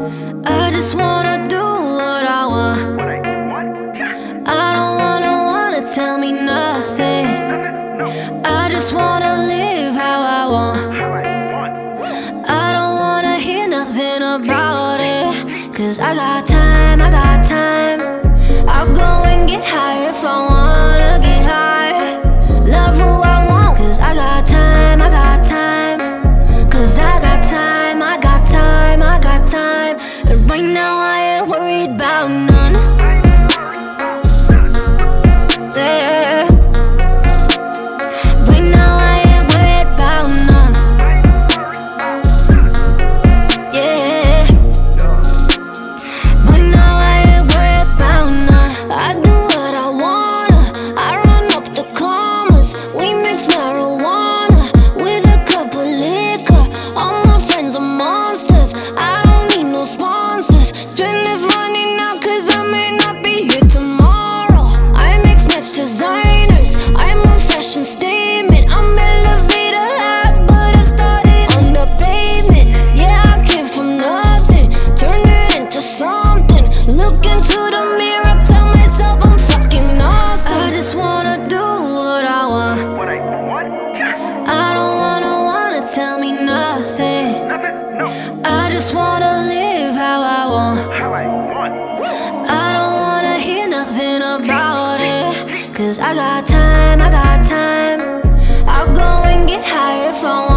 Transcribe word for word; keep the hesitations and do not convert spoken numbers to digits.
I just wanna do what I want. I don't wanna wanna tell me nothing. I just wanna live how I want. I don't wanna hear nothing about it. Cause I got time, I got time. I'll go and get high if I wanna get high. Love who I want. Cause I got time, I got time. Cause I got time, I got time, I got time. And right now I ain't worried about none. Yeah. Right now I ain't worried about none. Yeah. Right now I ain't worried about none. I do what I wanna. I run up the commas. We mix marijuana with a cup of liquor. All my friends are monsters. I don't need no sponsors. Spend this money now cause I may not be here tomorrow. I mix next designers. I'm a fashion statement. I'm elevator high, but I started on the pavement. Yeah, I came from nothing, turned it into something. Look into the mirror, tell myself I'm fucking awesome. I just wanna do what I want. I don't wanna wanna tell me nothing. I just wanna live how I want. I don't wanna hear nothing about it. Cause I got time, I got time. I'll go and get high if I want.